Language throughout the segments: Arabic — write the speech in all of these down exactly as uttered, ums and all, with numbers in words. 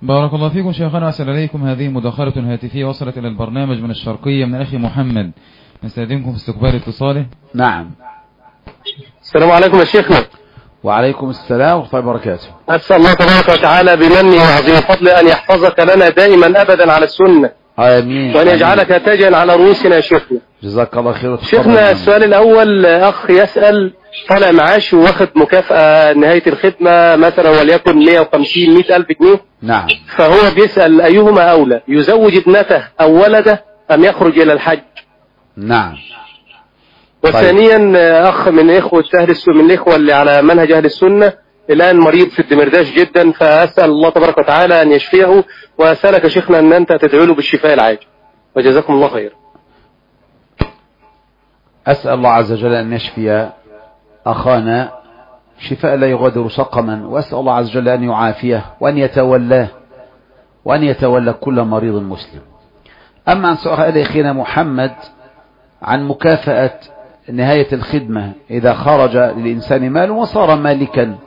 بارك الله فيكم شيخنا، أسأل عليكم. هذه مداخلة هاتفية وصلت إلى البرنامج من الشرقية من أخي محمد، نستأذنكم في استقبال اتصاله. نعم. السلام عليكم يا شيخنا. وعليكم السلام ورحمة الله وبركاته. أسأل الله تبارك وتعالى بمنه وعظيم فضله أن يحفظك لنا دائما أبدا على السنة، آمين، وأن يجعلك تاجا على رؤوسنا يا شيخنا. جزاك الله خير. شيخنا السؤال الأول، أخ يسأل طالع معاش واخد مكافأة نهاية الخدمة مثلا وليكن مئة وخمسين مئة ألف جنيه. نعم. فهو بيسأل أيهما أولى، يزوج ابنته أو ولده أم يخرج إلى الحج؟ نعم. وثانيا أخ من إخوة أهل السنة، من الإخوة اللي على منهج أهل السنة، الآن مريض في الدمرداش جدا، فأسأل الله تبارك وتعالى أن يشفيه، وأسألك يا شيخنا أن أنت تدعو له بالشفاء العاجل، وجزاكم الله خير. أسأل الله عز وجل أن يشفي أخانا شفاء لا يغادر سقما، وأسأل الله عز وجل أن يعافيه وأن يتولاه وأن يتولى كل مريض مسلم. أما عن سؤال أخينا محمد عن مكافأة نهاية الخدمة إذا خرج للإنسان مال وصار مالكا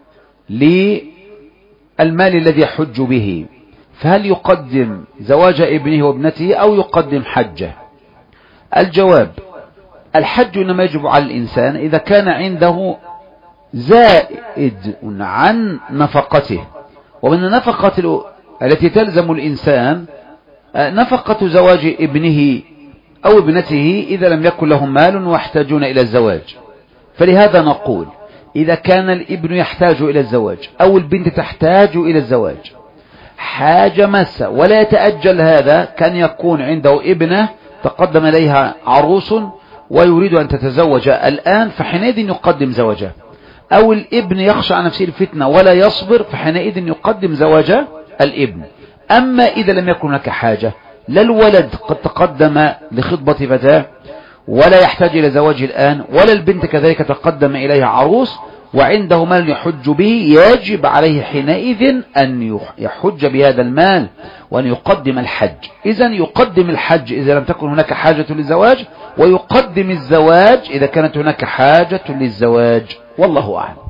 للمال الذي يحج به، فهل يقدم زواج ابنه وابنته أو يقدم حجه؟ الجواب: الحج إنما يجب على الإنسان إذا كان عنده زائد عن نفقته، ومن النفقة التي تلزم الإنسان نفقة زواج ابنه أو ابنته إذا لم يكن لهم مال ويحتاجون إلى الزواج. فلهذا نقول إذا كان الابن يحتاج إلى الزواج أو البنت تحتاج إلى الزواج حاجة ماسة ولا يتأجل هذا، كان يكون عنده ابنة تقدم إليها عروس ويريد أن تتزوج الآن، فحينئذ يقدم زواجه، أو الابن يخشى عن نفسه الفتنة ولا يصبر، فحينئذ يقدم زواج الابن. أما إذا لم يكن هناك حاجة، لا الولد قد تقدم لخطبة فتاة ولا يحتاج إلى زواجه الآن، ولا البنت كذلك تقدم إليها عروس وعنده مال يحج به، يجب عليه حينئذ أن يحج بهذا المال وأن يقدم الحج. إذن يقدم الحج إذا لم تكن هناك حاجة للزواج، ويقدم الزواج إذا كانت هناك حاجة للزواج، والله أعلم.